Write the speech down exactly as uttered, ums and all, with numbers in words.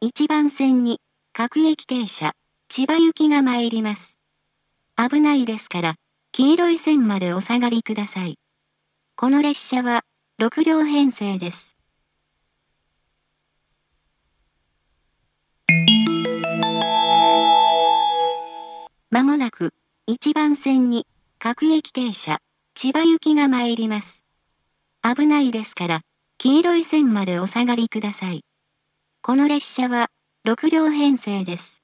いちばん線に各駅停車、千葉行きが参ります。危ないですから、黄色い線までお下がりください。この列車はろく両編成です。まもなくいちばん線に各駅停車、千葉行きが参ります。危ないですから、黄色い線までお下がりください。この列車はろく両編成です。